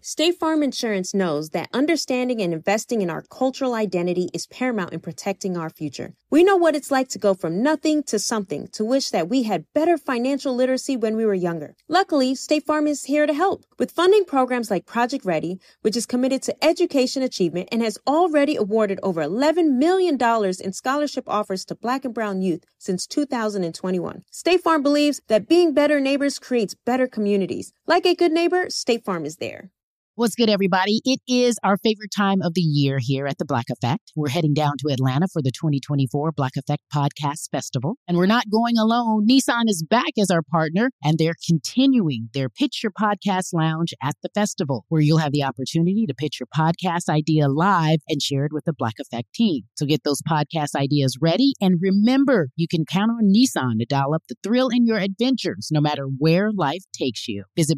State Farm Insurance knows that understanding and investing in our cultural identity is paramount in protecting our future. We know what it's like to go from nothing to something, to wish that we had better financial literacy when we were younger. Luckily, State Farm is here to help with funding programs like Project Ready, which is committed to education achievement and has already awarded over $11 million in scholarship offers to Black and brown youth since 2021. State Farm believes that being better neighbors creates better communities. Like a good neighbor, State Farm is there. What's good, everybody? It is our favorite time of the year here at the Black Effect. We're heading down to Atlanta for the 2024 Black Effect Podcast Festival. And we're not going alone. Nissan is back as our partner, and they're continuing their Pitch Your Podcast Lounge at the festival, where you'll have the opportunity to pitch your podcast idea live and share it with the Black Effect team. So get those podcast ideas ready. And remember, you can count on Nissan to dial up the thrill in your adventures, no matter where life takes you. Visit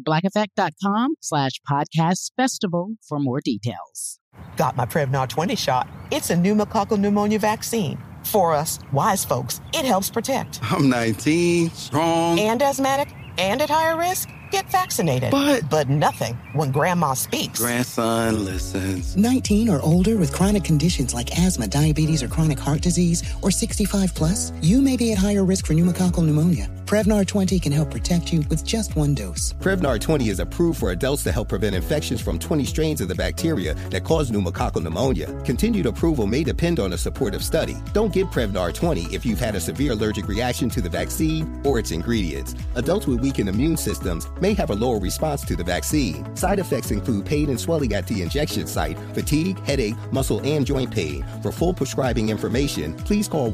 blackeffect.com/podcast festival for more details. Got my Prevnar 20 shot. It's a pneumococcal pneumonia vaccine. For us, wise folks, it helps protect. I'm 19, strong, and asthmatic, and at higher risk. Get vaccinated. But nothing when grandma speaks. Grandson listens. 19 or older with chronic conditions like asthma, diabetes, or chronic heart disease, or 65 plus, you may be at higher risk for pneumococcal pneumonia. Prevnar 20 can help protect you with just one dose. Prevnar 20 is approved for adults to help prevent infections from 20 strains of the bacteria that cause pneumococcal pneumonia. Continued approval may depend on a supportive study. Don't get Prevnar 20 if you've had a severe allergic reaction to the vaccine or its ingredients. Adults with weakened immune systems may have a lower response to the vaccine. Side effects include pain and swelling at the injection site, fatigue, headache, muscle, and joint pain. For full prescribing information, please call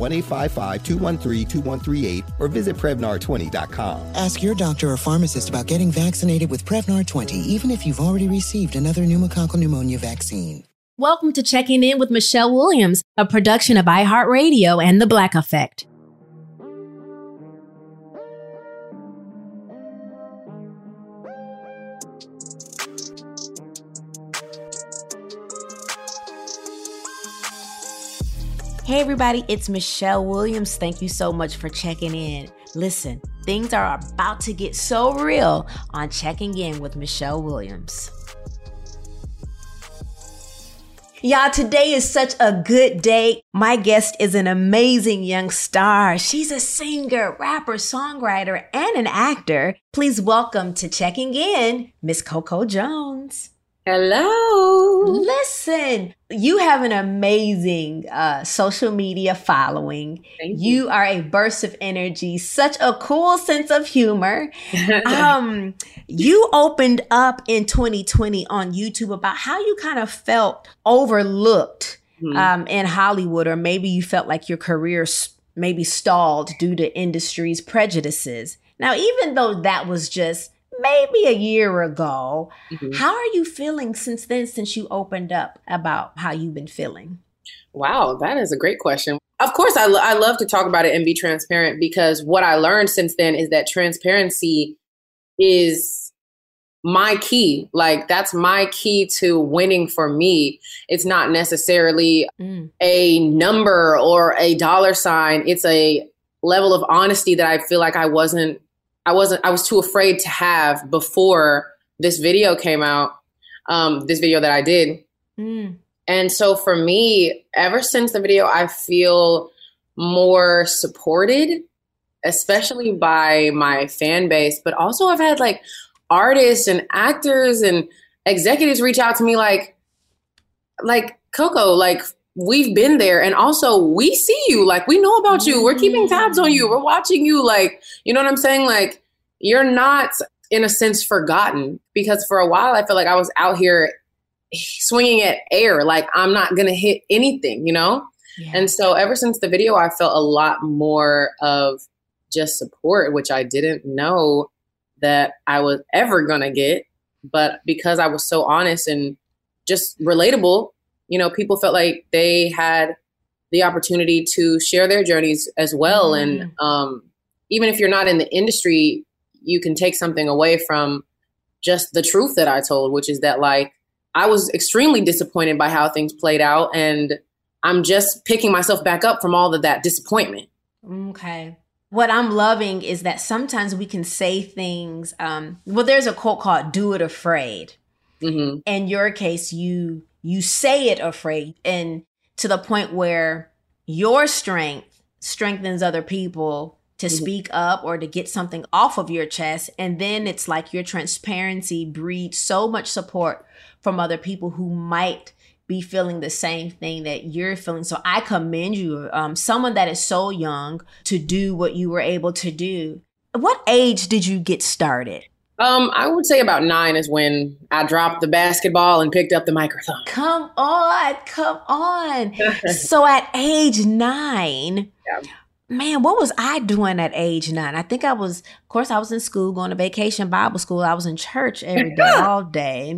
1-855-213-2138 or visit Prevnar20.com. Ask your doctor or pharmacist about getting vaccinated with Prevnar 20, even if you've already received another pneumococcal pneumonia vaccine. Welcome to Checking In with Michelle Williams, a production of iHeartRadio and The Black Effect. Hey everybody, it's Michelle Williams. Thank you so much for checking in. Listen, things are about to get so real on Checking In with Michelle Williams. Y'all, today is such a good day. My guest is an amazing young star. She's a singer, rapper, songwriter, and an actor. Please welcome to Checking In, Miss Coco Jones. Hello. Listen, you have an amazing social media following. Thank you. You are a burst of energy, such a cool sense of humor. You opened up in 2020 on YouTube about how you kind of felt overlooked in Hollywood, or maybe you felt like your career maybe stalled due to industry's prejudices. Now, even though that was just maybe a year ago, how are you feeling since then, since you opened up about how you've been feeling? Wow, that is a great question. Of course, I love to talk about it and be transparent, because what I learned since then is that transparency is my key. Like, that's my key to winning for me. It's not necessarily a number or a dollar sign. It's a level of honesty that I feel like I was too afraid to have before this video came out, this video that I did. And so for me, ever since the video, I feel more supported, especially by my fan base. But also I've had like artists and actors and executives reach out to me like Coco, like, we've been there. And also we see you, like, we know about you. We're keeping tabs on you. We're watching you. Like, you know what I'm saying? Like, you're not, in a sense, forgotten, because for a while I feel like I was out here swinging at air. Like, I'm not going to hit anything, you know? Yeah. And so ever since the video, I felt a lot more of just support, which I didn't know that I was ever going to get. But because I was so honest and just relatable, you know, people felt like they had the opportunity to share their journeys as well. And even if you're not in the industry, you can take something away from just the truth that I told, which is that, like, I was extremely disappointed by how things played out, and I'm just picking myself back up from all of that disappointment. Okay. What I'm loving is that sometimes we can say things. Well, there's a quote called "Do It Afraid." Mm-hmm. In your case, you say it afraid, and to the point where your strength strengthens other people to speak up or to get something off of your chest. And then it's like your transparency breeds so much support from other people who might be feeling the same thing that you're feeling. So I commend you, someone that is so young, to do what you were able to do. What age did you get started? I would say about 9 is when I dropped the basketball and picked up the microphone. Come on. So at age 9, man, what was I doing at age 9? I think I was in school, going to vacation Bible school. I was in church every day, all day.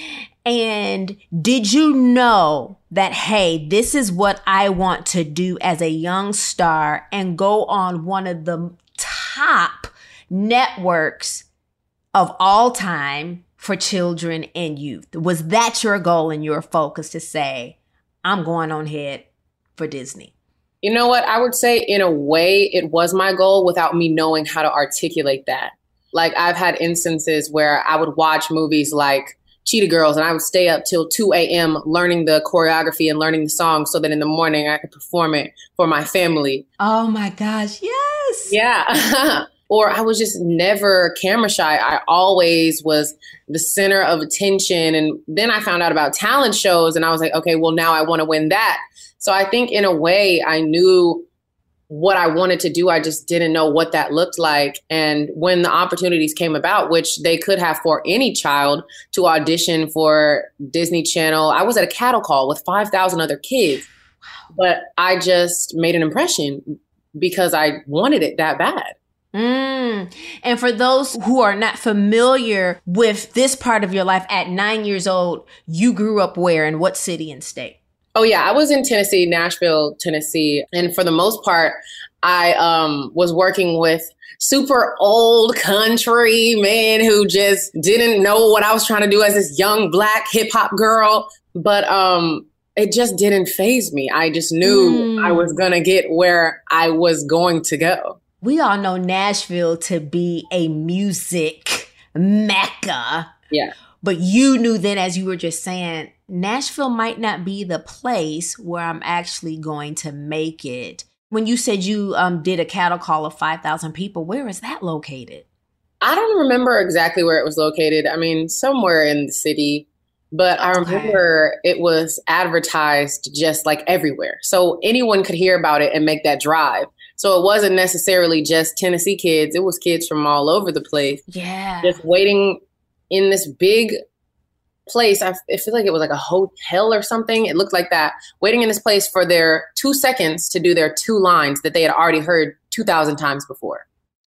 And did you know that, hey, this is what I want to do as a young star and go on one of the top networks of all time for children and youth? Was that your goal and your focus, to say, I'm going on ahead for Disney? You know what? I would say in a way it was my goal without me knowing how to articulate that. Like, I've had instances where I would watch movies like Cheetah Girls and I would stay up till 2 a.m. learning the choreography and learning the song so that in the morning I could perform it for my family. Oh my gosh, yes. Yeah. Or I was just never camera shy. I always was the center of attention. And then I found out about talent shows and I was like, okay, well, now I want to win that. So I think in a way I knew what I wanted to do. I just didn't know what that looked like. And when the opportunities came about, which they could have for any child to audition for Disney Channel, I was at a cattle call with 5,000 other kids. Wow. But I just made an impression because I wanted it that bad. And for those who are not familiar with this part of your life, at 9 years old, you grew up where, in what city and state? Oh, yeah. I was in Tennessee, Nashville, Tennessee. And for the most part, I was working with super old country men who just didn't know what I was trying to do as this young Black hip hop girl. But it just didn't faze me. I just knew I was going to get where I was going to go. We all know Nashville to be a music mecca. Yeah. But you knew then, as you were just saying, Nashville might not be the place where I'm actually going to make it. When you said you did a cattle call of 5,000 people, where is that located? I don't remember exactly where it was located. I mean, somewhere in the city. But I remember it was advertised just like everywhere. So anyone could hear about it and make that drive. So it wasn't necessarily just Tennessee kids. It was kids from all over the place. Yeah. Just waiting in this big place. I feel like it was like a hotel or something. It looked like that. Waiting in this place for their 2 seconds to do their 2 lines that they had already heard 2,000 times before.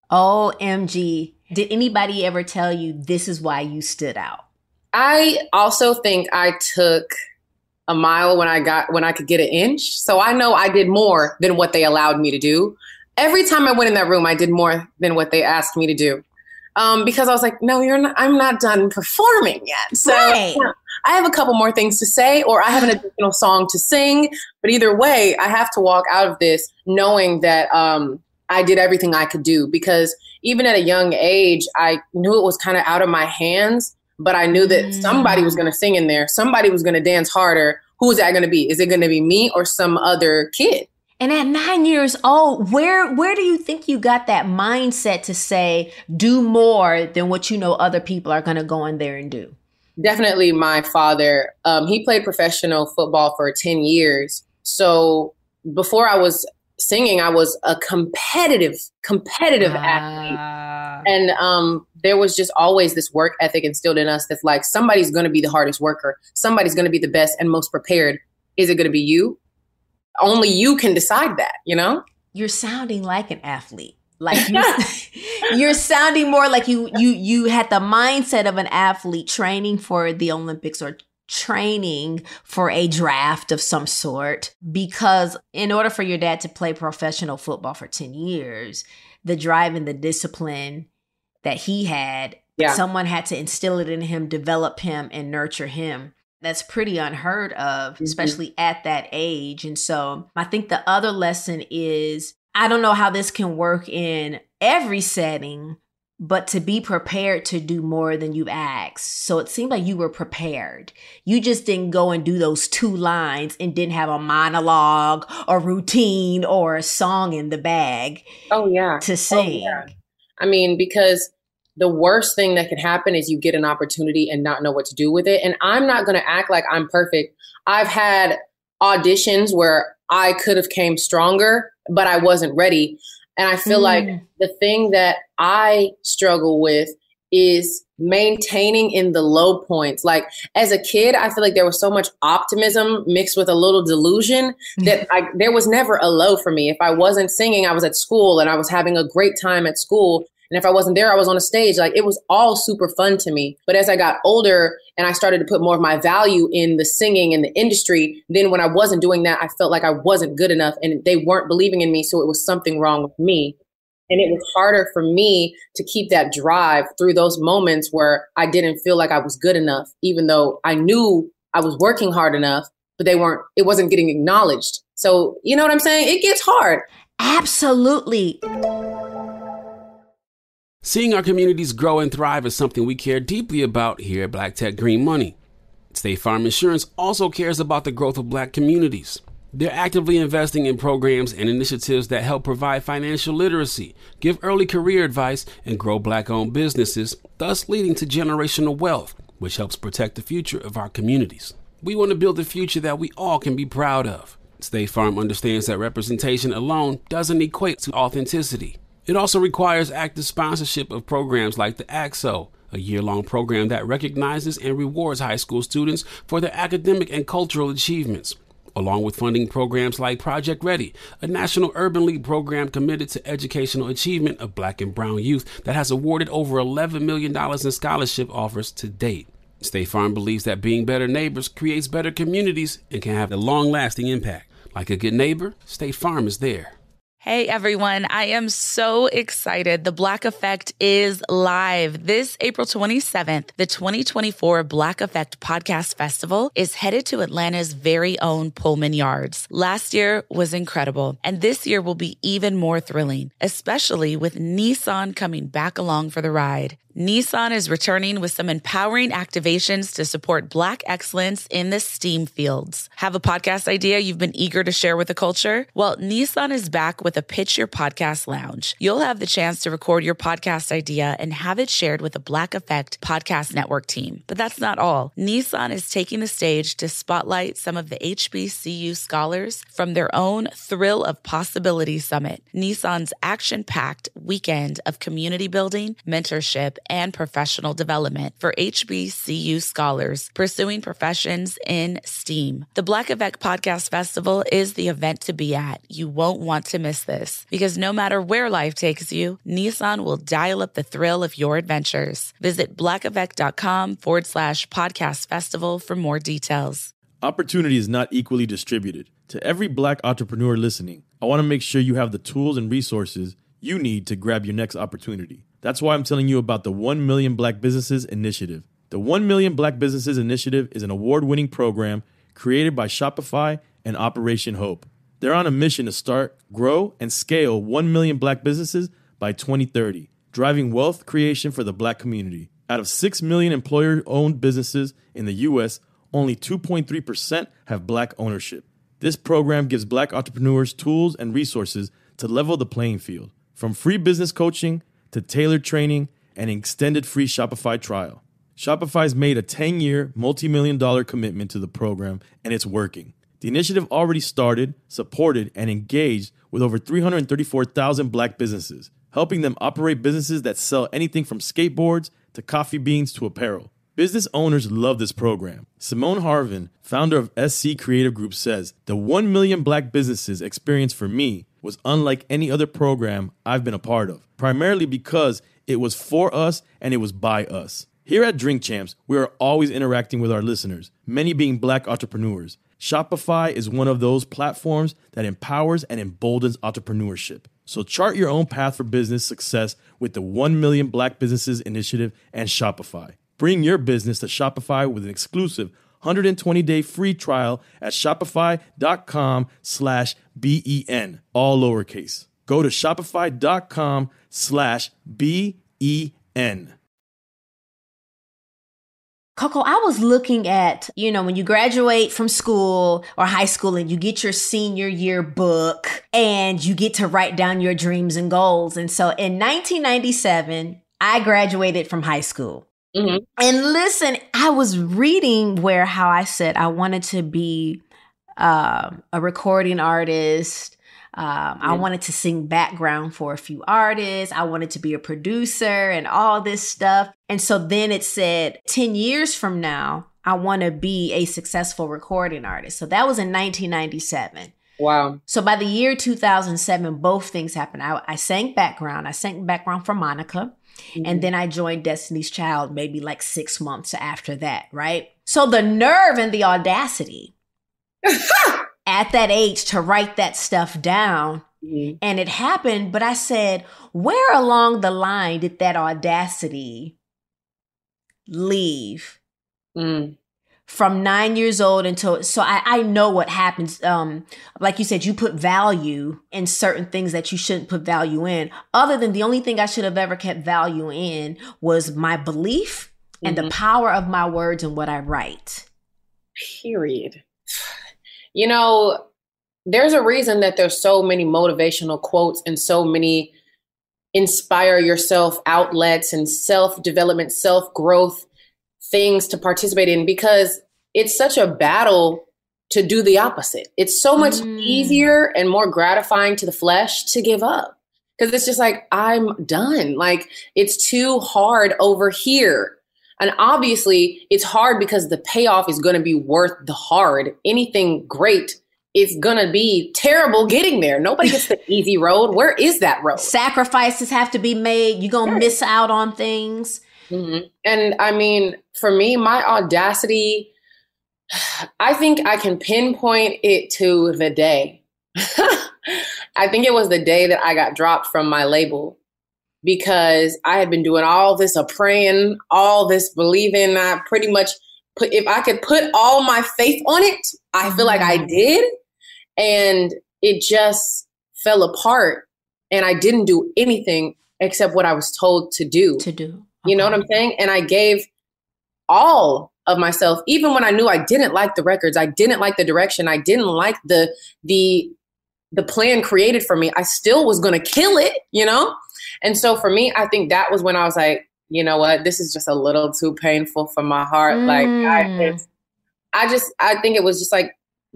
OMG. Did anybody ever tell you this is why you stood out? I also think I took a mile when I could get an inch. So I know I did more than what they allowed me to do. Every time I went in that room, I did more than what they asked me to do. Because I was like, no, I'm not done performing yet. So I have a couple more things to say, or I have an additional song to sing. But either way, I have to walk out of this knowing that I did everything I could do, because even at a young age, I knew it was kind of out of my hands. But I knew that somebody was going to sing in there. Somebody was going to dance harder. Who is that going to be? Is it going to be me or some other kid? And at 9 years old, where do you think you got that mindset to say, do more than what you know other people are going to go in there and do? Definitely my father. He played professional football for 10 years. So before I was singing, I was a competitive athlete. And there was just always this work ethic instilled in us that's like, somebody's going to be the hardest worker. Somebody's going to be the best and most prepared. Is it going to be you? Only you can decide that, you know? You're sounding like an athlete. Like you're sounding more like you had the mindset of an athlete training for the Olympics or training for a draft of some sort. Because in order for your dad to play professional football for 10 years, the drive and the discipline that he had, someone had to instill it in him, develop him, and nurture him. That's pretty unheard of, especially at that age. And so I think the other lesson is, I don't know how this can work in every setting, but to be prepared to do more than you've asked. So it seemed like you were prepared. You just didn't go and do those 2 lines and didn't have a monologue or routine or a song in the bag. Oh, yeah. To sing. Oh, yeah. I mean, because the worst thing that can happen is you get an opportunity and not know what to do with it. And I'm not going to act like I'm perfect. I've had auditions where I could have came stronger, but I wasn't ready. And I feel like the thing that I struggle with is maintaining in the low points. Like as a kid, I feel like there was so much optimism mixed with a little delusion that there was never a low for me. If I wasn't singing, I was at school and I was having a great time at school. And if I wasn't there, I was on a stage. Like it was all super fun to me. But as I got older and I started to put more of my value in the singing and the industry, then when I wasn't doing that, I felt like I wasn't good enough and they weren't believing in me. So it was something wrong with me. And it was harder for me to keep that drive through those moments where I didn't feel like I was good enough, even though I knew I was working hard enough, but it wasn't getting acknowledged. So, you know what I'm saying? It gets hard. Absolutely. Seeing our communities grow and thrive is something we care deeply about here at Black Tech Green Money. State Farm Insurance also cares about the growth of Black communities. They're actively investing in programs and initiatives that help provide financial literacy, give early career advice, and grow Black-owned businesses, thus leading to generational wealth, which helps protect the future of our communities. We want to build a future that we all can be proud of. State Farm understands that representation alone doesn't equate to authenticity. It also requires active sponsorship of programs like the AXO, a year-long program that recognizes and rewards high school students for their academic and cultural achievements, along with funding programs like Project Ready, a National Urban League program committed to educational achievement of Black and brown youth that has awarded over $11 million in scholarship offers to date. State Farm believes that being better neighbors creates better communities and can have a long-lasting impact. Like a good neighbor, State Farm is there. Hey everyone, I am so excited. The Black Effect is live. This April 27th, the 2024 Black Effect Podcast Festival is headed to Atlanta's very own Pullman Yards. Last year was incredible, and this year will be even more thrilling, especially with Nissan coming back along for the ride. Nissan is returning with some empowering activations to support Black excellence in the STEAM fields. Have a podcast idea you've been eager to share with the culture? Well, Nissan is back with a Pitch Your Podcast Lounge. You'll have the chance to record your podcast idea and have it shared with the Black Effect Podcast Network team. But that's not all. Nissan is taking the stage to spotlight some of the HBCU scholars from their own Thrill of Possibility Summit, Nissan's action-packed weekend of community building, mentorship, and professional development for HBCU scholars pursuing professions in STEAM. The Black Effect Podcast Festival is the event to be at. You won't want to miss this because no matter where life takes you, Nissan will dial up the thrill of your adventures. Visit blackeffect.com/podcast festival for more details. Opportunity is not equally distributed. To every Black entrepreneur listening, I want to make sure you have the tools and resources you need to grab your next opportunity. That's why I'm telling you about the 1 Million Black Businesses Initiative. The 1 Million Black Businesses Initiative is an award-winning program created by Shopify and Operation Hope. They're on a mission to start, grow, and scale 1 million Black businesses by 2030, driving wealth creation for the Black community. Out of 6 million employer-owned businesses in the U.S., only 2.3% have Black ownership. This program gives Black entrepreneurs tools and resources to level the playing field, from free business coaching to tailored training and an extended free Shopify trial. Shopify's made a 10-year, multi-million-dollar commitment to the program, and it's working. The initiative already started, supported, and engaged with over 334,000 Black businesses, helping them operate businesses that sell anything from skateboards to coffee beans to apparel. Business owners love this program. Simone Harvin, founder of SC Creative Group, says, "The 1 million Black businesses experience for me was unlike any other program I've been a part of, primarily because it was for us and it was by us." Here at Drink Champs, we are always interacting with our listeners, many being Black entrepreneurs. Shopify is one of those platforms that empowers and emboldens entrepreneurship. So chart your own path for business success with the 1 Million Black Businesses Initiative and Shopify. Bring your business to Shopify with an exclusive 120-day free trial at shopify.com/BEN, all lowercase. Go to shopify.com/BEN Coco, I was looking at, when you graduate from school or high school and you get your senior year book and you get to write down your dreams and goals. And so in 1997, I graduated from high school. Mm-hmm. And listen, I was reading how I said I wanted to be a recording artist. I wanted to sing background for a few artists. I wanted to be a producer and all this stuff. And so then it said 10 years from now, I want to be a successful recording artist. So that was in 1997. Wow. So by the year 2007, both things happened. I sang background. I sang background for Monica. Mm-hmm. And then I joined Destiny's Child maybe like 6 months after that, right? So the nerve and the audacity at that age to write that stuff down. Mm-hmm. And it happened, but I said, where along the line did that audacity leave? From 9 years old until, so I know what happens. Like you said, you put value in certain things that you shouldn't put value in. Other than the only thing I should have ever kept value in was my belief and the power of my words and what I write. Period. There's a reason that there's so many motivational quotes and so many inspire yourself outlets and self-development, self-growth things to participate in, because it's such a battle to do the opposite. It's so much easier and more gratifying to the flesh to give up, because it's just like, I'm done. Like, it's too hard over here. And obviously it's hard because the payoff is going to be worth the hard. Anything great is going to be terrible getting there. Nobody gets the easy road. Where is that road? Sacrifices have to be made. You're going to miss out on things. Mm-hmm. And I mean, for me, my audacity, I think I can pinpoint it to the day. I think it was the day that I got dropped from my label, because I had been doing all this praying, all this believing. I pretty much if I could put all my faith on it, I feel like I did. And it just fell apart. And I didn't do anything except what I was told to do. You know what I'm saying? And I gave all of myself, even when I knew I didn't like the records, I didn't like the direction, I didn't like the plan created for me. I still was going to kill it, And so for me, I think that was when I was like, you know what, this is just a little too painful for my heart. Like, I think it was just like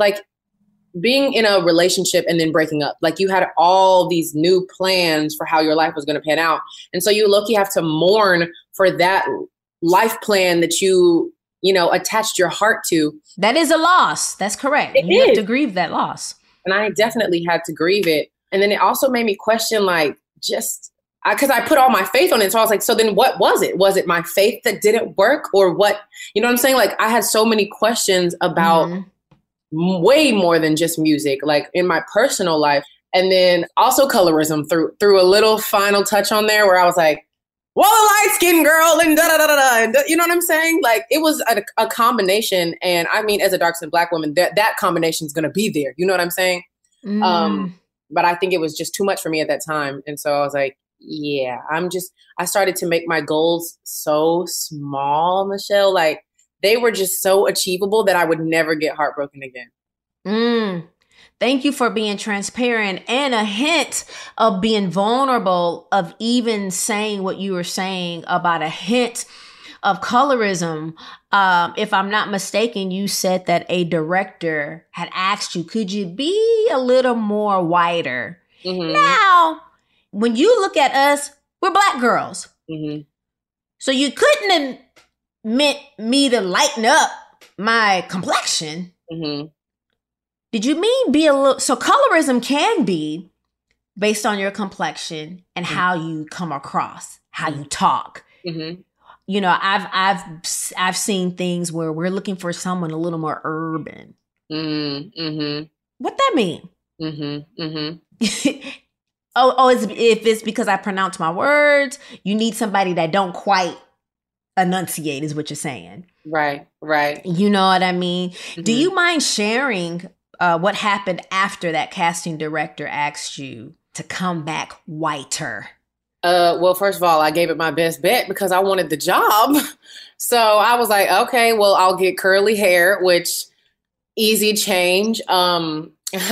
being in a relationship and then breaking up. Like, you had all these new plans for how your life was going to pan out. And so you low-key have to mourn for that life plan that you attached your heart to. That is a loss. That's correct. You have to grieve that loss. And I definitely had to grieve it. And then it also made me question, because I put all my faith on it. So I was like, so then what was it? Was it my faith that didn't work, or what? You know what I'm saying? Like, I had so many questions about way more than just music, like in my personal life. And then also colorism threw a little final touch on there where I was like, well, a light-skinned girl and da-da-da-da-da. And you know what I'm saying? Like, it was a combination. And I mean, as a dark-skinned Black woman, that combination is going to be there. You know what I'm saying? But I think it was just too much for me at that time. And so I was like, yeah, I started to make my goals so small, Michelle. Like, they were just so achievable that I would never get heartbroken again. Thank you for being transparent and a hint of being vulnerable, of even saying what you were saying about a hint of colorism. If I'm not mistaken, you said that a director had asked you, could you be a little more whiter? Mm-hmm. Now, when you look at us, we're Black girls. Mm-hmm. So you couldn't have meant me to lighten up my complexion. Mm-hmm. Did you mean be a little? So colorism can be based on your complexion and how you come across, how you talk. Mm-hmm. I've seen things where we're looking for someone a little more urban. Mm-hmm. What that mean? Mm-hmm. Mm-hmm. If it's because I pronounce my words, you need somebody that don't quite enunciate, is what you're saying. Right. You know what I mean? Mm-hmm. Do you mind sharing what happened after that casting director asked you to come back whiter? Well, first of all, I gave it my best bet because I wanted the job. So I was like, okay, well, I'll get curly hair, which easy change. I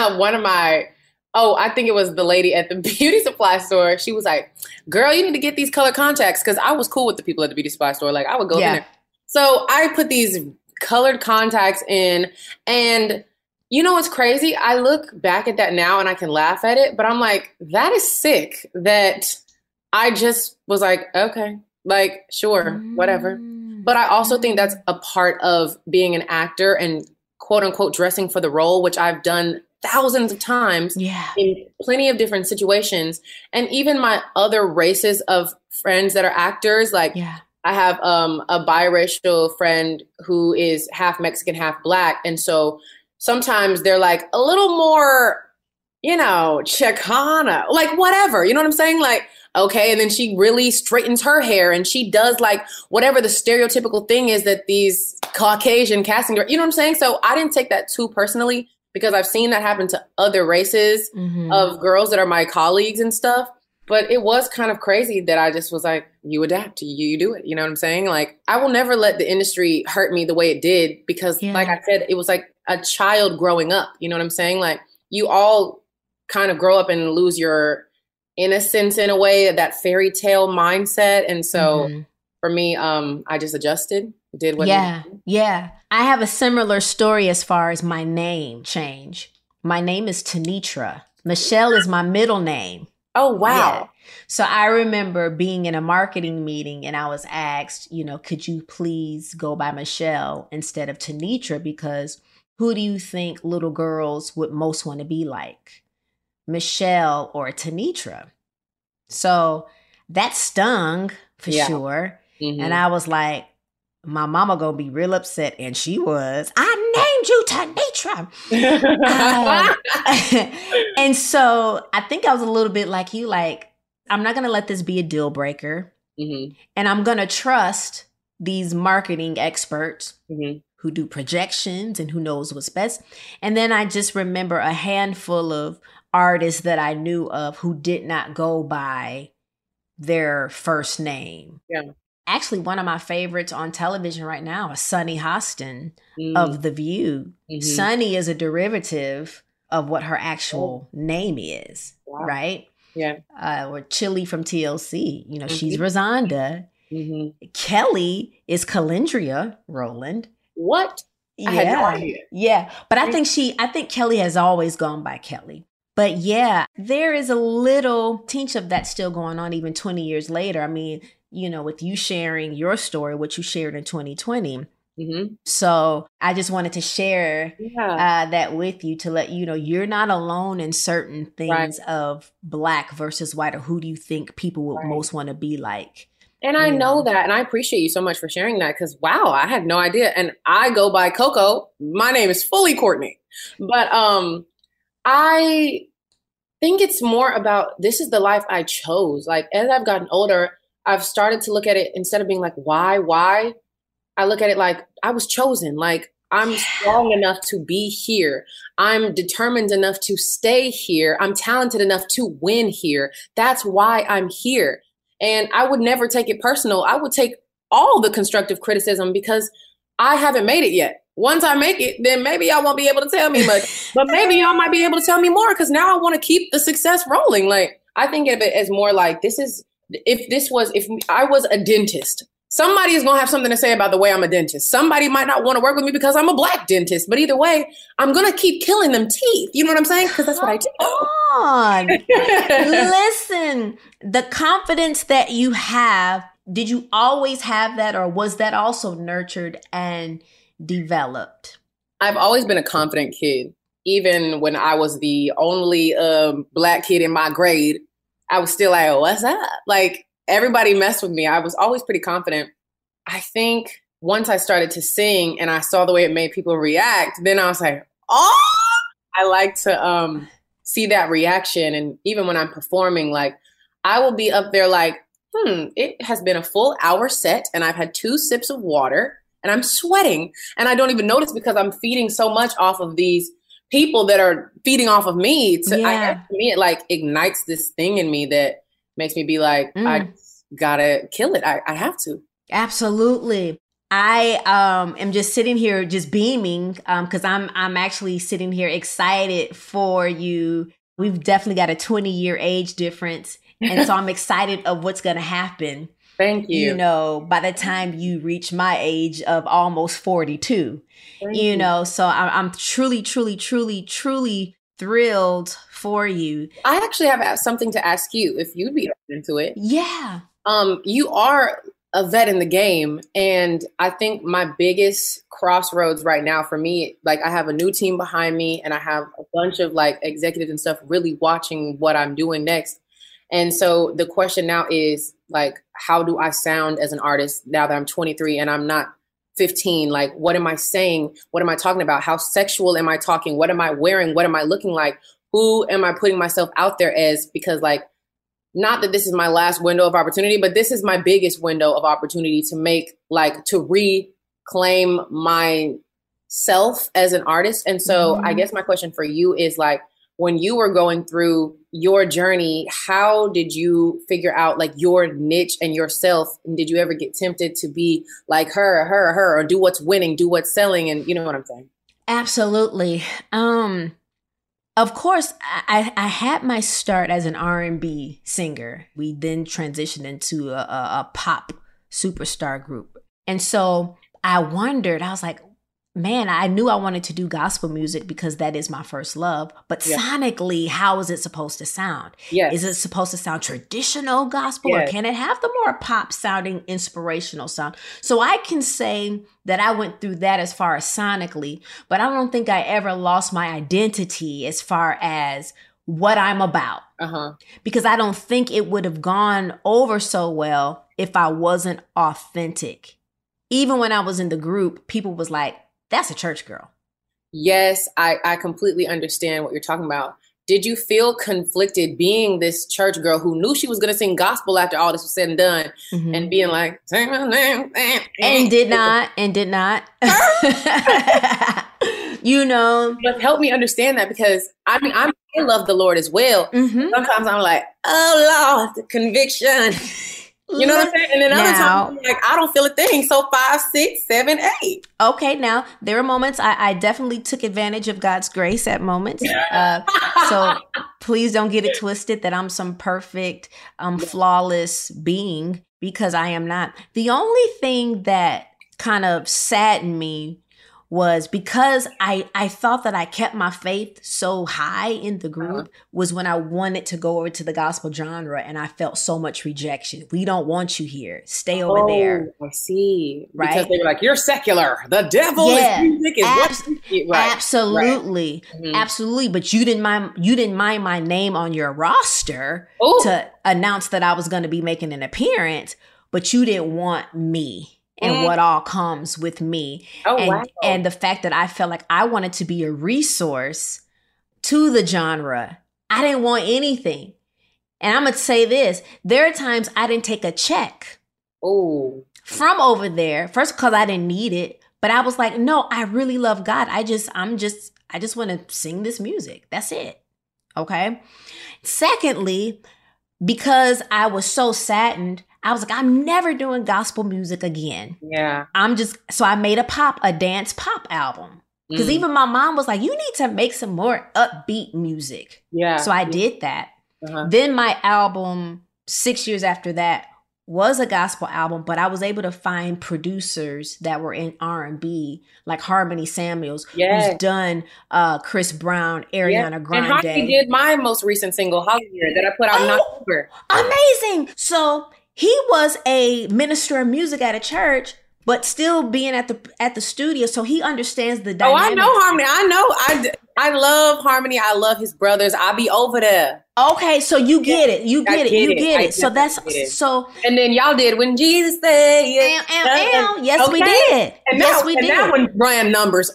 think it was the lady at the beauty supply store. She was like, girl, you need to get these color contacts. Cause I was cool with the people at the beauty supply store. Like I would go there. So I put these colored contacts in, and you know what's crazy? I look back at that now and I can laugh at it, but I'm like, that is sick that I just was like, okay, like, sure, whatever. But I also think that's a part of being an actor and quote unquote dressing for the role, which I've done thousands of times in plenty of different situations. And even my other races of friends that are actors, like I have a biracial friend who is half Mexican, half Black. And so sometimes they're like a little more, you know, Chicana, like whatever, you know what I'm saying? Like, okay. And then she really straightens her hair and she does like whatever the stereotypical thing is that these Caucasian casting, you know what I'm saying? So I didn't take that too personally because I've seen that happen to other races of girls that are my colleagues and stuff. But it was kind of crazy that I just was like, you adapt, you do it. You know what I'm saying? Like, I will never let the industry hurt me the way it did because like I said, it was like a child growing up. You know what I'm saying? Like you all kind of grow up and lose your innocence in a way, that fairy tale mindset. And so for me, I just adjusted, did what I did. Yeah. I have a similar story as far as my name change. My name is Tanitra. Michelle is my middle name. Oh, wow. Yeah. So I remember being in a marketing meeting and I was asked, you know, could you please go by Michelle instead of Tanitra? Because who do you think little girls would most want to be like? Michelle or Tanitra? So that stung for sure. And I was like, my mama gonna be real upset. And she was. I named you Tanitra. And so I think I was a little bit like you, like, I'm not gonna let this be a deal breaker. And I'm gonna trust these marketing experts who do projections and who knows what's best. And then I just remember a handful of artists that I knew of who did not go by their first name. Actually, one of my favorites on television right now is Sunny Hostin of The View. Sunny is a derivative of what her actual name is, right? Or Chili from TLC, you know, she's Rosanda. Kelly is Calendria Rowland. What? I had no idea. Yeah, but I think Kelly has always gone by Kelly. But yeah, there is a little tinge of that still going on even 20 years later. I mean, you know, with you sharing your story, what you shared in 2020. So I just wanted to share that with you to let you know you're not alone in certain things of Black versus white, or who do you think people would most want to be like. And I know that, and I appreciate you so much for sharing that because, wow, I had no idea. And I go by Coco. My name is fully Courtney. But I think it's more about this is the life I chose. Like, as I've gotten older, I've started to look at it instead of being like, why? I look at it like I was chosen. Like, I'm strong enough to be here. I'm determined enough to stay here. I'm talented enough to win here. That's why I'm here. And I would never take it personal. I would take all the constructive criticism because I haven't made it yet. Once I make it, then maybe y'all won't be able to tell me much, but maybe y'all might be able to tell me more because now I want to keep the success rolling. Like, I think of it as more like if I was a dentist, somebody is going to have something to say about the way I'm a dentist. Somebody might not want to work with me because I'm a Black dentist, but either way, I'm going to keep killing them teeth. You know what I'm saying? Because that's what I do. Listen, the confidence that you have, did you always have that, or was that also nurtured and developed? I've always been a confident kid. Even when I was the only Black kid in my grade, I was still like, oh, what's up? Like, everybody messed with me. I was always pretty confident. I think once I started to sing and I saw the way it made people react, then I was like, oh, I like to see that reaction. And even when I'm performing, like, I will be up there like, it has been a full hour set and I've had 2 sips of water and I'm sweating and I don't even notice because I'm feeding so much off of these people that are feeding off of me. To me, it like ignites this thing in me that makes me be like, I gotta kill it. I have to. Absolutely. I am just sitting here just beaming because I'm actually sitting here excited for you. We've definitely got a 20-year age difference. And so I'm excited of what's going to happen. Thank you. You know, by the time you reach my age of almost 42, you know, so I'm truly, truly, truly, truly thrilled for you. I actually have something to ask you if you'd be open to it. Yeah. You are a vet in the game. And I think my biggest crossroads right now for me, like I have a new team behind me and I have a bunch of like executives and stuff really watching what I'm doing next. And so the question now is like, how do I sound as an artist now that I'm 23 and I'm not 15? Like, what am I saying? What am I talking about? How sexual am I talking? What am I wearing? What am I looking like? Who am I putting myself out there as? Because like, not that this is my last window of opportunity, but this is my biggest window of opportunity to make, like, to reclaim myself as an artist. And so I guess my question for you is like, when you were going through your journey, how did you figure out like your niche and yourself? And did you ever get tempted to be like her, or do what's winning, do what's selling? And you know what I'm saying? Absolutely. Of course, I had my start as an R&B singer. We then transitioned into a pop superstar group. And so I wondered, I was like, man, I knew I wanted to do gospel music because that is my first love. But sonically, how is it supposed to sound? Is it supposed to sound traditional gospel or can it have the more pop sounding inspirational sound? So I can say that I went through that as far as sonically, but I don't think I ever lost my identity as far as what I'm about. Because I don't think it would have gone over so well if I wasn't authentic. Even when I was in the group, people was like, that's a church girl. Yes, I completely understand what you're talking about. Did you feel conflicted being this church girl who knew she was going to sing gospel after all this was said and done and being like, say my name, and did not. You know, but help me understand that because I mean, I love the Lord as well. Sometimes I'm like, oh Lord, the conviction. You know what I'm saying? And then other times, I'm like, I don't feel a thing. So 5, 6, 7, 8. Okay, now there are moments I definitely took advantage of God's grace at moments. So please don't get it twisted that I'm some perfect, flawless being, because I am not. The only thing that kind of saddened me was because I thought that I kept my faith so high in the group was when I wanted to go over to the gospel genre and I felt so much rejection. We don't want you here. Stay over there. I see. Right? Because they were like, you're secular. The devil is music. Absolutely. Absolutely. But you didn't mind my name on your roster to announce that I was going to be making an appearance, but you didn't want me. And what all comes with me. And the fact that I felt like I wanted to be a resource to the genre. I didn't want anything. And I'm going to say this. There are times I didn't take a check from over there. First, because I didn't need it. But I was like, no, I really love God. I just want to sing this music. That's it. Okay. Secondly, because I was so saddened, I was like, I'm never doing gospel music again. Yeah. So I made a dance pop album. Because even my mom was like, you need to make some more upbeat music. Yeah. So I did that. Then my album, 6 years after that, was a gospel album, but I was able to find producers that were in R&B, like Harmony Samuels, who's done Chris Brown, Ariana Grande. And Harmony did my most recent single, Hollywood, that I put out in October. Amazing. So he was a minister of music at a church, but still being at the studio, so he understands the dynamics. I know Harmony. I love Harmony. I love his brothers. I'll be over there. Okay, so you get it. You get it. So that's so. And then y'all did When Jesus Said. Yes, we did. And now when brand numbers up.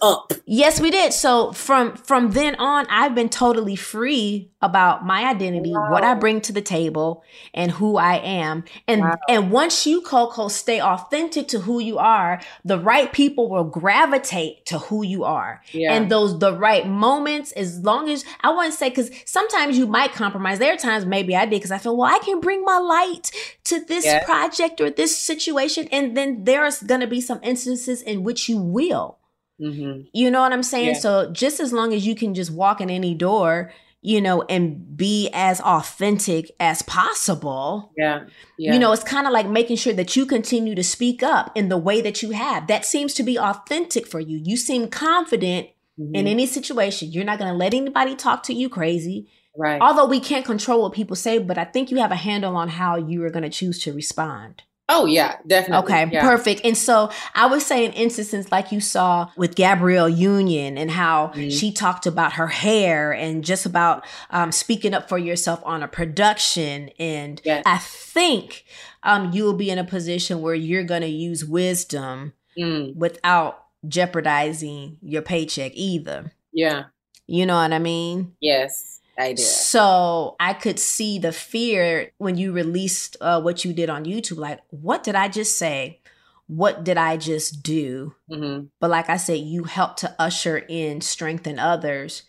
Yes, we did. So from then on, I've been totally free about my identity, what I bring to the table, and who I am. And once you, Coco, stay authentic to who you are, the right people will gravitate to who you are. Yeah. And the right moments, as long as, I want to say, because sometimes you might compromise. There are times maybe I did, because I feel, well, I can bring my light to this project or this situation. And then there's going to be some instances in which you will. Mm-hmm. You know what I'm saying? Yeah. So just as long as you can just walk in any door, you know, and be as authentic as possible. Yeah. You know, it's kind of like making sure that you continue to speak up in the way that you have. That seems to be authentic for you. You seem confident in any situation. You're not going to let anybody talk to you crazy. Right. Although we can't control what people say, but I think you have a handle on how you are going to choose to respond. Oh, yeah, definitely. Okay, perfect. And so I would say in instances like you saw with Gabrielle Union and how she talked about her hair and just about speaking up for yourself on a production. And I think you'll be in a position where you're going to use wisdom without jeopardizing your paycheck either. Yeah. You know what I mean? Yes. I did. So I could see the fear when you released what you did on YouTube. Like, what did I just say? What did I just do? Mm-hmm. But like I said, you helped to usher in, strengthen others,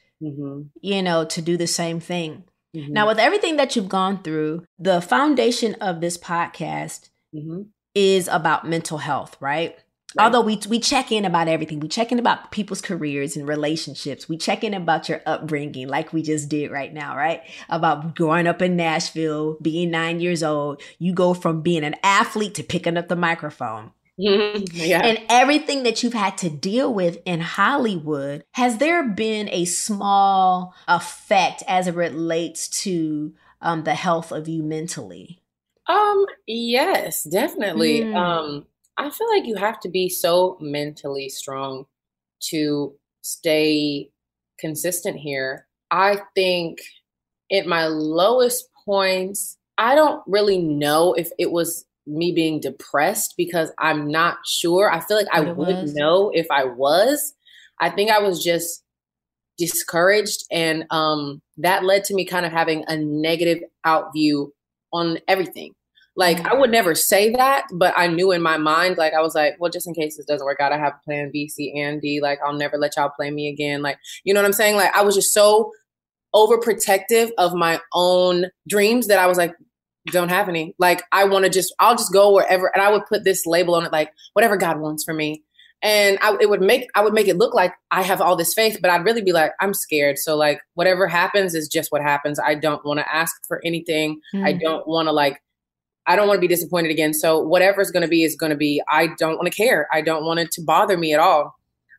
you know, to do the same thing. Mm-hmm. Now, with everything that you've gone through, the foundation of this podcast is about mental health, right? Right. Although we check in about everything. We check in about people's careers and relationships. We check in about your upbringing like we just did right now, right? About growing up in Nashville, being 9 years old. You go from being an athlete to picking up the microphone. Yeah. And everything that you've had to deal with in Hollywood. Has there been a small effect as it relates to the health of you mentally? Yes, definitely. I feel like you have to be so mentally strong to stay consistent here. I think at my lowest points, I don't really know if it was me being depressed because I'm not sure. I feel like I would know if I was. I think I was just discouraged, and that led to me kind of having a negative outview on everything. Like, I would never say that, but I knew in my mind, like, I was like, well, just in case this doesn't work out, I have plan B, C, and D. Like, I'll never let y'all play me again. Like, you know what I'm saying? Like, I was just so overprotective of my own dreams that I was like, don't have any. Like, I'll just go wherever. And I would put this label on it, like, whatever God wants for me. And I would make it look like I have all this faith, but I'd really be like, I'm scared. So, like, whatever happens is just what happens. I don't want to ask for anything. I don't want to be disappointed again. So whatever's going to be is going to be. I don't want to care. I don't want it to bother me at all.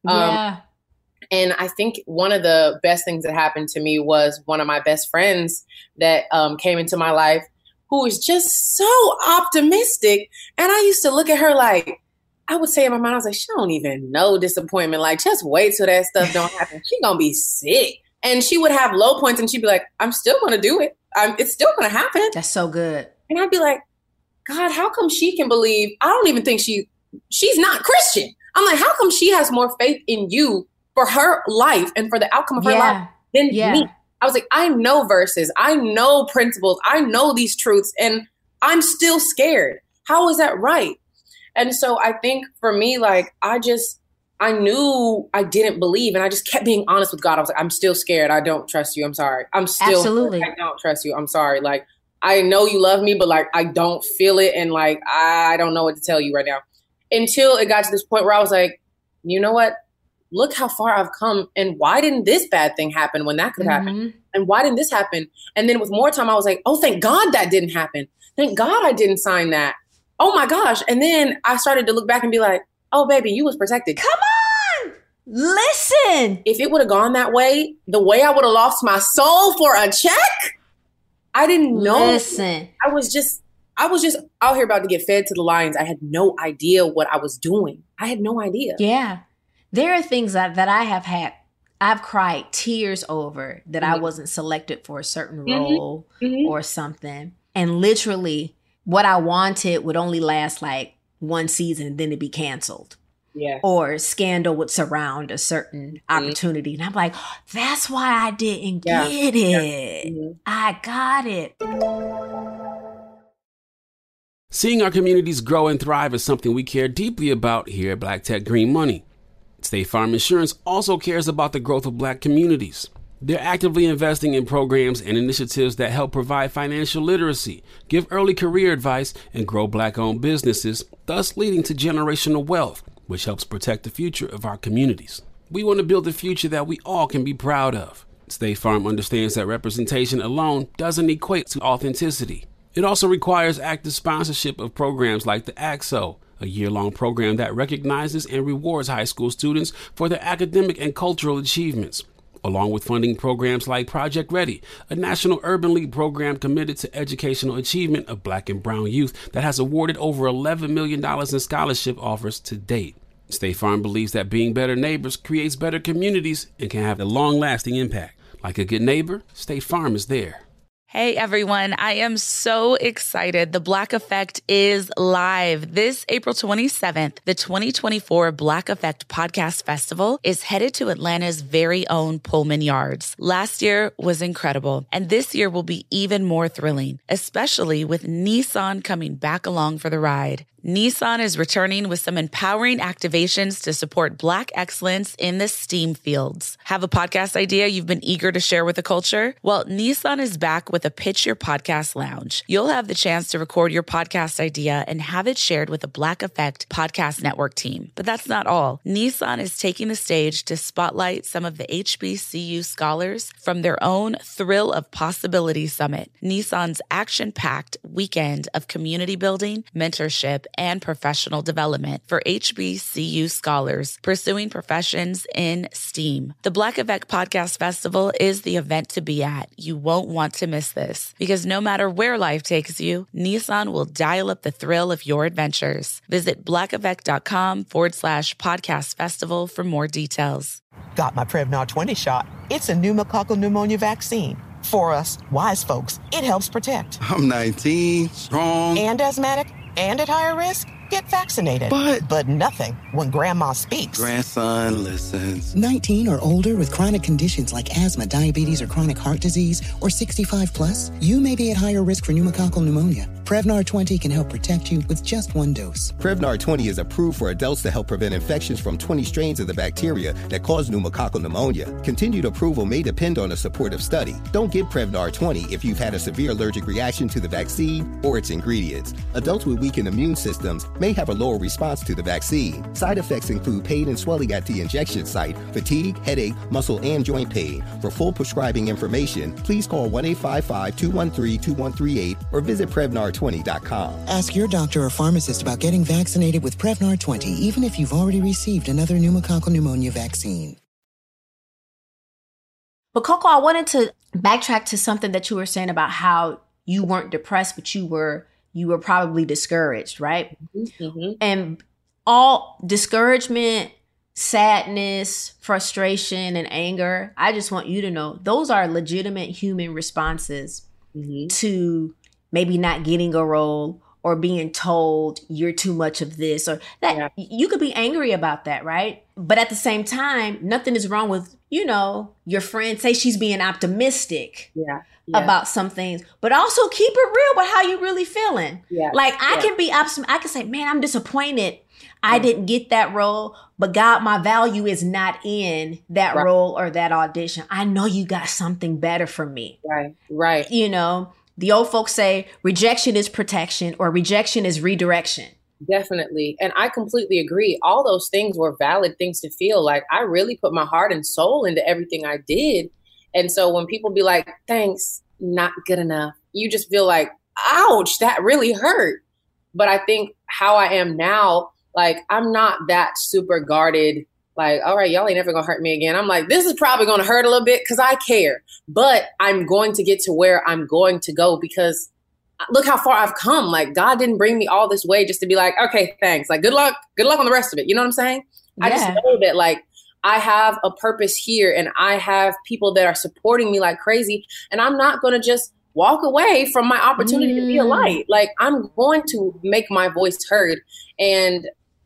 And I think one of the best things that happened to me was one of my best friends that came into my life who was just so optimistic. And I used to look at her like, I would say in my mind, I was like, she don't even know disappointment. Like, just wait till that stuff don't happen. She going to be sick. And she would have low points and she'd be like, I'm still going to do it. It's still going to happen. That's so good. And I'd be like, God, how come she can believe? I don't even think she's not Christian. I'm like, how come she has more faith in you for her life and for the outcome of her life than me? I was like, I know verses. I know principles. I know these truths and I'm still scared. How is that right? And so I think for me, like, I knew I didn't believe and I just kept being honest with God. I was like, I'm still scared. I don't trust you. I'm sorry. I don't trust you. I'm sorry. Like, I know you love me, but like, I don't feel it. And like, I don't know what to tell you right now. Until it got to this point where I was like, you know what? Look how far I've come. And why didn't this bad thing happen when that could happen? And why didn't this happen? And then with more time, I was like, oh, thank God that didn't happen. Thank God I didn't sign that. Oh my gosh. And then I started to look back and be like, oh, baby, you was protected. Come on. Listen. If it would have gone that way, the way I would have lost my soul for a check, I didn't know. Listen. I was just out here about to get fed to the lions. I had no idea what I was doing. I had no idea. Yeah. There are things that I've cried tears over that I wasn't selected for a certain role or something. And literally what I wanted would only last like one season and then it'd be canceled. or scandal would surround a certain opportunity. And I'm like, that's why I didn't get it. I got it. Seeing our communities grow and thrive is something we care deeply about here at Black Tech Green Money. State Farm Insurance also cares about the growth of Black communities. They're actively investing in programs and initiatives that help provide financial literacy, give early career advice, and grow Black-owned businesses, thus leading to generational wealth, which helps protect the future of our communities. We want to build a future that we all can be proud of. State Farm understands that representation alone doesn't equate to authenticity. It also requires active sponsorship of programs like the AXO, a year-long program that recognizes and rewards high school students for their academic and cultural achievements, along with funding programs like Project Ready, a National Urban League program committed to educational achievement of Black and brown youth that has awarded over $11 million in scholarship offers to date. State Farm believes that being better neighbors creates better communities and can have a long-lasting impact. Like a good neighbor, State Farm is there. Hey everyone, I am so excited. The Black Effect is live. This April 27th, the 2024 Black Effect Podcast Festival is headed to Atlanta's very own Pullman Yards. Last year was incredible, and this year will be even more thrilling, especially with Nissan coming back along for the ride. Nissan is returning with some empowering activations to support Black excellence in the STEAM fields. Have a podcast idea you've been eager to share with the culture? Well, Nissan is back with a Pitch Your Podcast Lounge. You'll have the chance to record your podcast idea and have it shared with the Black Effect Podcast Network team. But that's not all. Nissan is taking the stage to spotlight some of the HBCU scholars from their own Thrill of Possibility Summit, Nissan's action-packed weekend of community building, mentorship, and professional development for HBCU scholars pursuing professions in STEAM. The Black Effect Podcast Festival is the event to be at. You won't want to miss this because no matter where life takes you, Nissan will dial up the thrill of your adventures. Visit blackeffect.com/podcast festival for more details. Got my Prevnar 20 shot. It's a pneumococcal pneumonia vaccine. For us, wise folks, it helps protect. I'm 19, strong. And asthmatic, and at higher risk? Get vaccinated. But nothing when grandma speaks. Grandson listens. 19 or older with chronic conditions like asthma, diabetes, or chronic heart disease, or 65 plus, you may be at higher risk for pneumococcal pneumonia. Prevnar 20 can help protect you with just one dose. Prevnar 20 is approved for adults to help prevent infections from 20 strains of the bacteria that cause pneumococcal pneumonia. Continued approval may depend on a supportive study. Don't get Prevnar 20 if you've had a severe allergic reaction to the vaccine or its ingredients. Adults with weakened immune systems may have a lower response to the vaccine. Side effects include pain and swelling at the injection site, fatigue, headache, muscle, and joint pain. For full prescribing information, please call 1-855-213-2138 or visit Prevnar20.com. Ask your doctor or pharmacist about getting vaccinated with Prevnar 20, even if you've already received another pneumococcal pneumonia vaccine. But Coco, I wanted to backtrack to something that you were saying about how you weren't depressed, but you were probably discouraged, right? Mm-hmm. And all discouragement, sadness, frustration, and anger, I just want you to know those are legitimate human responses to maybe not getting a role or being told you're too much of this or that. Yeah. You could be angry about that, right? But at the same time, nothing is wrong with, your friend, say she's being optimistic about some things, but also keep it real about how you really feeling. Yeah. Like I can be optimistic. I can say, man, I'm disappointed. I didn't get that role, but God, my value is not in that role or that audition. I know you got something better for me. Right. The old folks say rejection is protection or rejection is redirection. Definitely. And I completely agree. All those things were valid things to feel. Like I really put my heart and soul into everything I did. And so when people be like, thanks, not good enough, you just feel like, ouch, that really hurt. But I think how I am now, like, I'm not that super guarded, like, all right, y'all ain't never gonna hurt me again. I'm like, this is probably gonna hurt a little bit because I care, but I'm going to get to where I'm going to go because look how far I've come. Like God didn't bring me all this way just to be like, okay, thanks. Like good luck on the rest of it. You know what I'm saying? Yeah. I just know that like I have a purpose here and I have people that are supporting me like crazy. And I'm not going to just walk away from my opportunity to be a light. Like I'm going to make my voice heard. And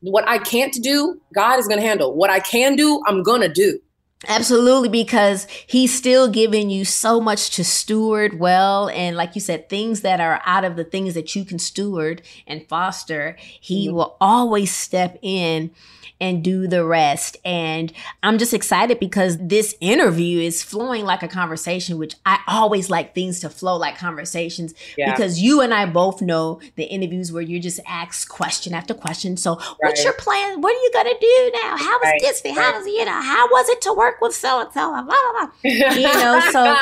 what I can't do, God is going to handle. What I can do, I'm going to do. Absolutely, because he's still giving you so much to steward well. And like you said, things that are out of the things that you can steward and foster, he will always step in and do the rest. And I'm just excited because this interview is flowing like a conversation, which I always like things to flow like conversations, because you and I both know the interviews where you just ask question after question. So what's your plan? What are you going to do now? How was Disney? How was, how was it to work with so-and-so? Blah, blah, blah. So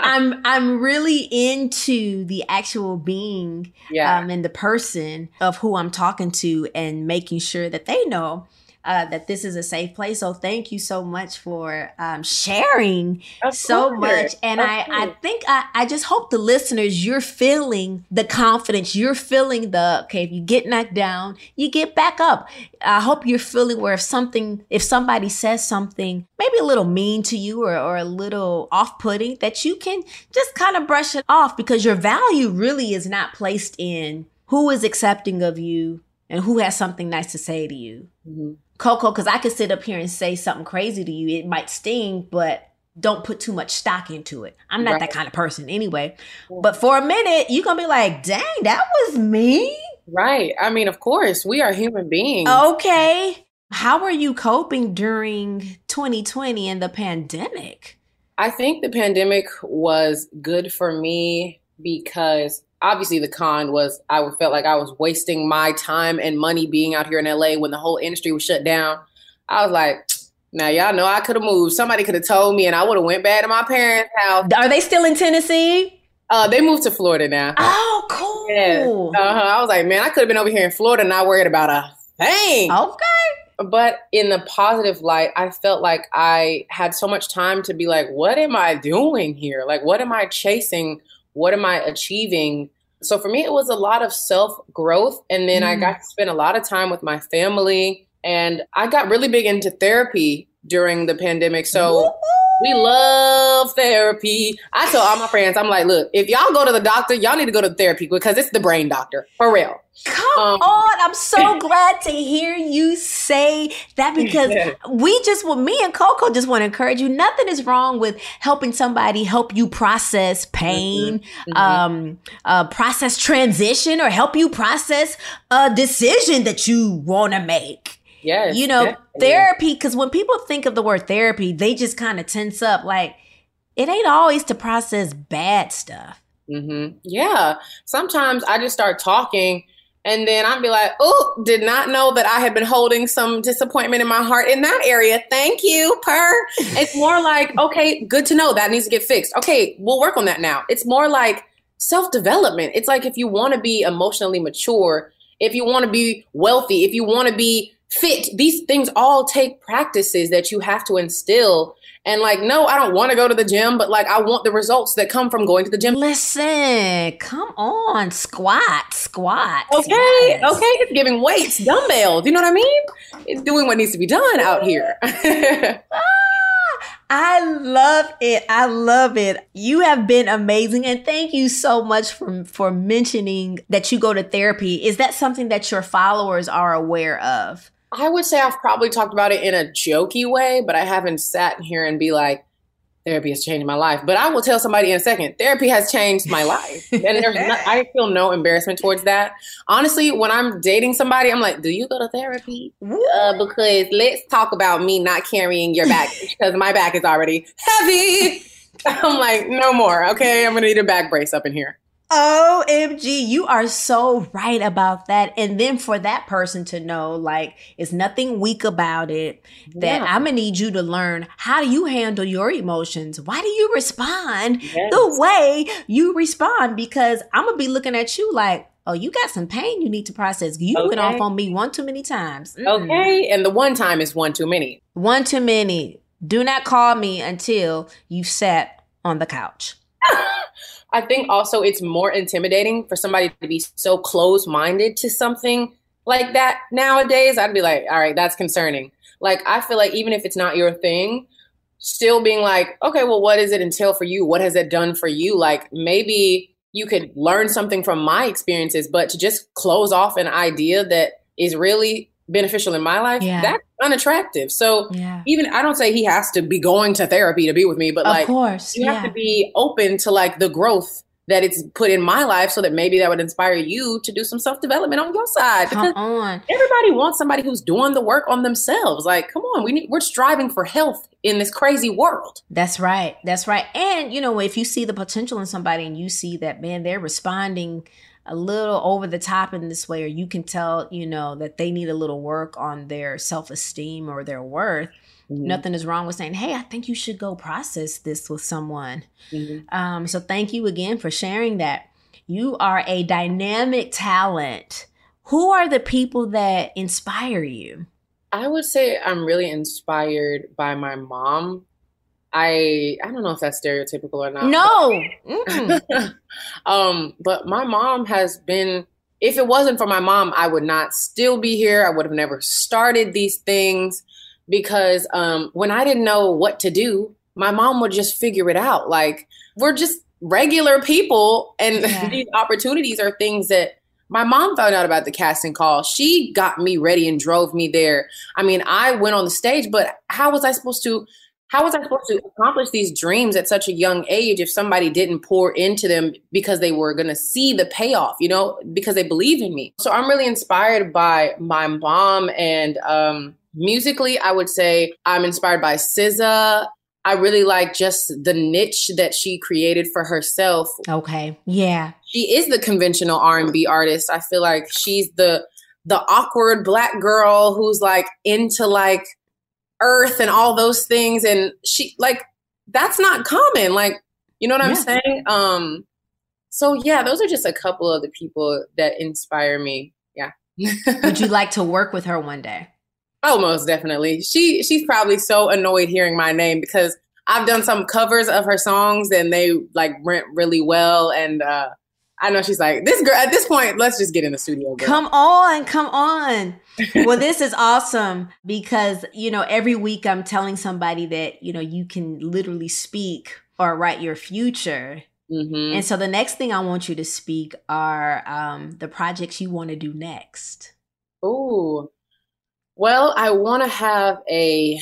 I'm really into the actual being and the person of who I'm talking to and making sure that they know that this is a safe place. So thank you so much for sharing so much. And I think I just hope the listeners, you're feeling the confidence. You're feeling if you get knocked down, you get back up. I hope you're feeling where if somebody says something maybe a little mean to you or a little off-putting, that you can just kind of brush it off, because your value really is not placed in who is accepting of you and who has something nice to say to you. Coco, because I could sit up here and say something crazy to you. It might sting, but don't put too much stock into it. I'm not that kind of person anyway. But for a minute, you're going to be like, dang, that was me. Right. I mean, of course, we are human beings. Okay. How are you coping during 2020 and the pandemic? I think the pandemic was good for me because obviously the con was I felt like I was wasting my time and money being out here in LA when the whole industry was shut down. I was like, now y'all know I could have moved. Somebody could have told me and I would have went back to my parents' house. Are they still in Tennessee? They moved to Florida now. Oh, cool. Yes. I was like, man, I could have been over here in Florida not worried about a thing. Okay. But in the positive light, I felt like I had so much time to be like, what am I doing here? Like, what am I chasing? What am I achieving? So for me, it was a lot of self-growth. And then I got to spend a lot of time with my family. And I got really big into therapy during the pandemic. So we love therapy. I tell all my friends, I'm like, look, if y'all go to the doctor, y'all need to go to therapy because it's the brain doctor, for real. Come on. I'm so glad to hear you say that, because me and Coco just want to encourage you. Nothing is wrong with helping somebody help you process pain, process transition, or help you process a decision that you want to make. Yes, therapy, because when people think of the word therapy, they just kind of tense up. Like, it ain't always to process bad stuff. Yeah. Sometimes I just start talking and then I'd be like, oh, did not know that I had been holding some disappointment in my heart in that area. Thank you, It's more like, okay, good to know that needs to get fixed. Okay, we'll work on that now. It's more like self-development. It's like if you want to be emotionally mature, if you want to be wealthy, if you want to be fit, these things all take practices that you have to instill. And like, no, I don't want to go to the gym, but like, I want the results that come from going to the gym. Listen, come on, squat. Okay, it's giving weights, dumbbells. You know what I mean? It's doing what needs to be done out here. I love it. You have been amazing. And thank you so much for mentioning that you go to therapy. Is that something that your followers are aware of? I would say I've probably talked about it in a jokey way, but I haven't sat here and be like, therapy has changed my life. But I will tell somebody in a second, therapy has changed my life. And I feel no embarrassment towards that. Honestly, when I'm dating somebody, I'm like, do you go to therapy? Because let's talk about me not carrying your baggage because my back is already heavy. I'm like, no more. Okay, I'm going to need a back brace up in here. OMG, you are so right about that. And then for that person to know, like, it's nothing weak about it, that I'm going to need you to learn, how do you handle your emotions? Why do you respond the way you respond? Because I'm going to be looking at you like, oh, you got some pain you need to process. You went off on me one too many times. Okay. And the one time is one too many. One too many. Do not call me until you've sat on the couch. I think also it's more intimidating for somebody to be so close-minded to something like that nowadays. I'd be like, all right, that's concerning. Like, I feel like even if it's not your thing, still being like, okay, well, what does it entail for you? What has it done for you? Like, maybe you could learn something from my experiences, but to just close off an idea that is really beneficial in my life, Yeah. that's unattractive. So Yeah. even, I don't say he has to be going to therapy to be with me, but Of like, course. you have to be open to like the growth that it's put in my life, so that maybe that would inspire you to do some self-development on your side. Come Because on. everybody wants somebody who's doing the work on themselves. Like, come on, we're striving for health in this crazy world. That's right. That's right. And, you know, if you see the potential in somebody and you see that, man, they're responding a little over the top in this way, or you can tell, you know, that they need a little work on their self-esteem or their worth, nothing is wrong with saying, hey, I think you should go process this with someone. So thank you again for sharing that. You are a dynamic talent. Who are the people that inspire you? I would say I'm really inspired by my mom. I don't know if that's stereotypical or not. No. But my mom has been, if it wasn't for my mom, I would not still be here. I would have never started these things, because when I didn't know what to do, my mom would just figure it out. Like, we're just regular people, and these opportunities are things that my mom found out about the casting call. She got me ready and drove me there. I mean, I went on the stage, but how was I supposed to accomplish these dreams at such a young age if somebody didn't pour into them because they were going to see the payoff, you know, because they believe in me? So I'm really inspired by my mom. And musically, I would say I'm inspired by SZA. I really like just the niche that she created for herself. Okay. Yeah. She is the conventional R&B artist. I feel like she's the awkward Black girl who's like into like earth and all those things. And she, like, that's not common. Like, you know what I'm saying? So yeah, those are just a couple of the people that inspire me. Yeah. Would you like to work with her one day? Oh, most definitely. She's probably so annoyed hearing my name, because I've done some covers of her songs and they like went really well. And I know she's like, this girl, at this point, let's just get in the studio, girl. Come on. Well, this is awesome, because, you know, every week I'm telling somebody that, you know, you can literally speak or write your future. And so the next thing I want you to speak are the projects you want to do next. Ooh. Well, I want to have a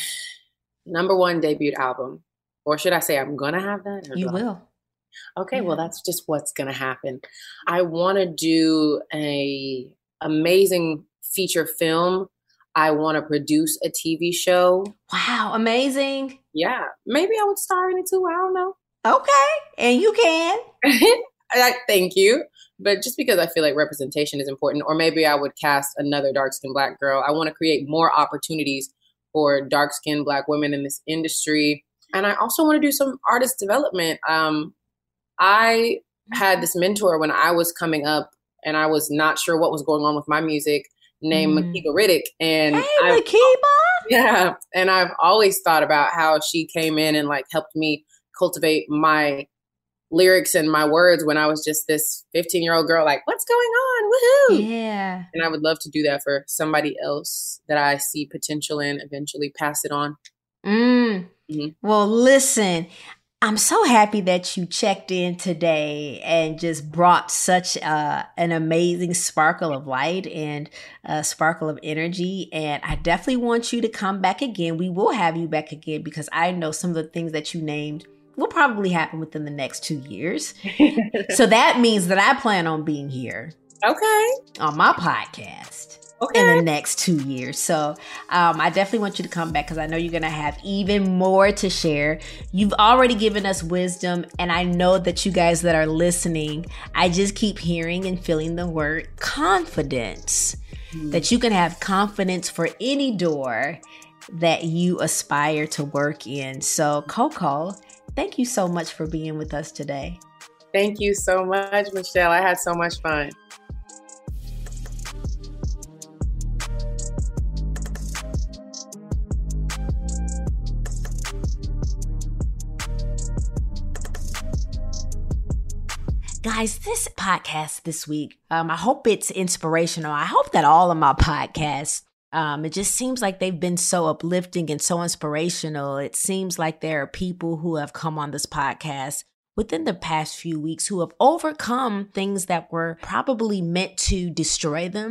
#1 debut album. Or should I say I'm going to have that? You will. Okay, well, that's just what's going to happen. I want to do a amazing feature film. I want to produce a TV show. Wow, amazing. Yeah, maybe I would star in it too. I don't know. Okay, and you can. Thank you. But just because I feel like representation is important, or maybe I would cast another dark-skinned Black girl. I want to create more opportunities for dark-skinned Black women in this industry. And I also want to do some artist development. I had this mentor when I was coming up, and I was not sure what was going on with my music, named Makeba Riddick. And hey, Makeba! Yeah. And I've always thought about how she came in and like helped me cultivate my lyrics and my words when I was just this 15-year-old girl, like, what's going on? Woohoo! Yeah. And I would love to do that for somebody else that I see potential in, eventually pass it on. Well, listen, I'm so happy that you checked in today and just brought such an amazing sparkle of light and a sparkle of energy. And I definitely want you to come back again. We will have you back again, because I know some of the things that you named will probably happen within the next 2 years. So that means that I plan on being here. Okay. On my podcast. In the next 2 years. So I definitely want you to come back, because I know you're going to have even more to share. You've already given us wisdom, and I know that you guys that are listening, I just keep hearing and feeling the word confidence. That you can have confidence for any door that you aspire to work in. So Coco, thank you so much for being with us today. Thank you so much, Michelle. I had so much fun. Guys, this podcast this week, I hope it's inspirational. I hope that all of my podcasts, it just seems like they've been so uplifting and so inspirational. It seems like there are people who have come on this podcast within the past few weeks who have overcome things that were probably meant to destroy them,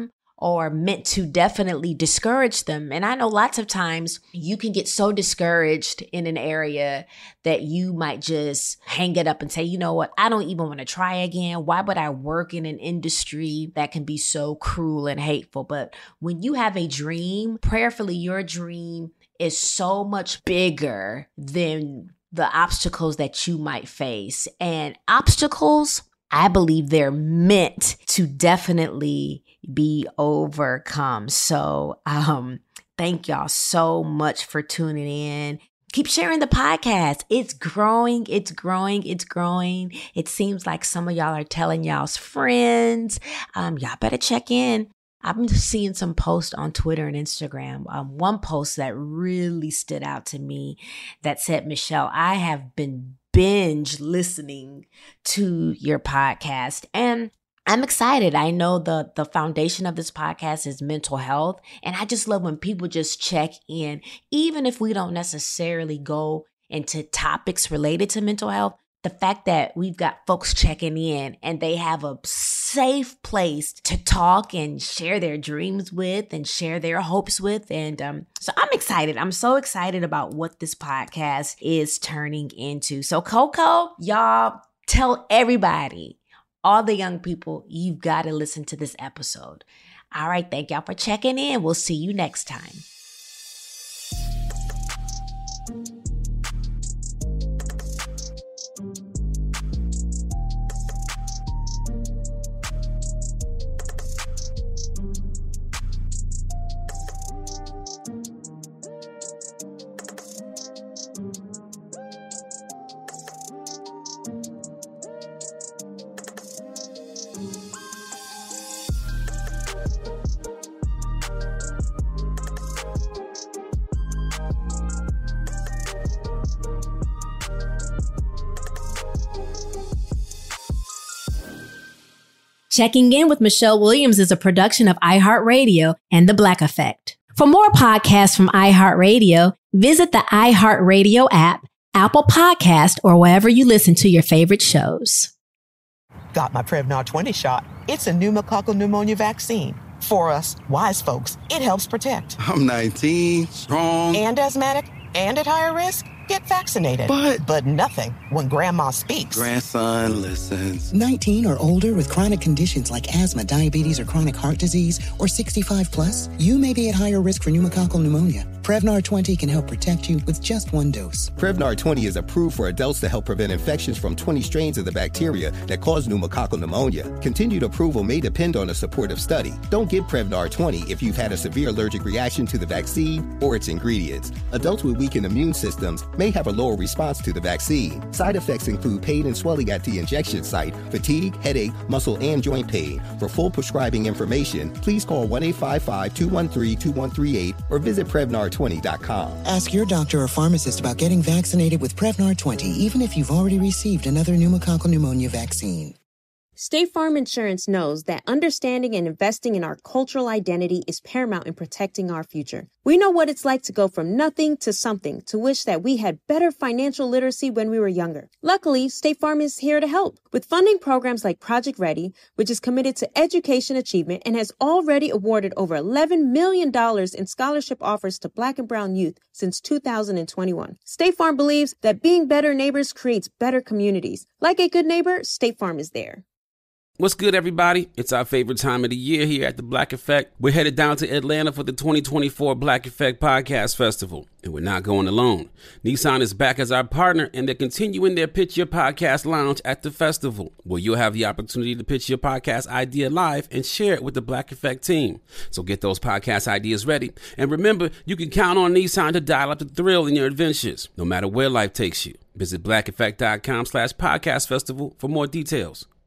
or meant to definitely discourage them. And I know lots of times you can get so discouraged in an area that you might just hang it up and say, you know what, I don't even want to try again. Why would I work in an industry that can be so cruel and hateful? But when you have a dream, prayerfully, your dream is so much bigger than the obstacles that you might face. And obstacles, I believe they're meant to definitely be overcome. So thank y'all so much for tuning in. Keep sharing the podcast. It's growing. It's growing. It's growing. It seems like some of y'all are telling y'all's friends. Y'all better check in. I've been seeing some posts on Twitter and Instagram. One post that really stood out to me that said, Michelle, I have been binge listening to your podcast. And I'm excited. I know the foundation of this podcast is mental health. And I just love when people just check in, even if we don't necessarily go into topics related to mental health. The fact that we've got folks checking in and they have a safe place to talk and share their dreams with and share their hopes with. And so I'm excited. I'm so excited about what this podcast is turning into. So Coco, y'all tell everybody, all the young people, you've got to listen to this episode. All right. Thank y'all for checking in. We'll see you next time. Checking In with Michelle Williams is a production of iHeartRadio and The Black Effect. For more podcasts from iHeartRadio, visit the iHeartRadio app, Apple Podcast, or wherever you listen to your favorite shows. Got my Prevnar 20 shot. It's a pneumococcal pneumonia vaccine. For us, wise folks, it helps protect. I'm 19, strong. And asthmatic, and at higher risk. Get vaccinated. But nothing when grandma speaks. Grandson listens. 19 or older with chronic conditions like asthma, diabetes, or chronic heart disease, or 65 plus, you may be at higher risk for pneumococcal pneumonia. Prevnar 20 can help protect you with just one dose. Prevnar 20 is approved for adults to help prevent infections from 20 strains of the bacteria that cause pneumococcal pneumonia. Continued approval may depend on a supportive study. Don't get Prevnar 20 if you've had a severe allergic reaction to the vaccine or its ingredients. Adults with weakened immune systems may have a lower response to the vaccine. Side effects include pain and swelling at the injection site, fatigue, headache, muscle, and joint pain. For full prescribing information, please call 1-855-213-2138 or visit Prevnar20.com. Ask your doctor or pharmacist about getting vaccinated with Prevnar 20, even if you've already received another pneumococcal pneumonia vaccine. State Farm Insurance knows that understanding and investing in our cultural identity is paramount in protecting our future. We know what it's like to go from nothing to something, to wish that we had better financial literacy when we were younger. Luckily, State Farm is here to help with funding programs like Project Ready, which is committed to education achievement and has already awarded over $11 million in scholarship offers to Black and Brown youth since 2021. State Farm believes that being better neighbors creates better communities. Like a good neighbor, State Farm is there. What's good, everybody? It's our favorite time of the year here at The Black Effect. We're headed down to Atlanta for the 2024 Black Effect Podcast Festival, and we're not going alone. Nissan is back as our partner, and they're continuing their Pitch Your Podcast Lounge at the festival, where you'll have the opportunity to pitch your podcast idea live and share it with the Black Effect team. So get those podcast ideas ready. And remember, you can count on Nissan to dial up the thrill in your adventures, no matter where life takes you. Visit blackeffect.com/podcast festival for more details.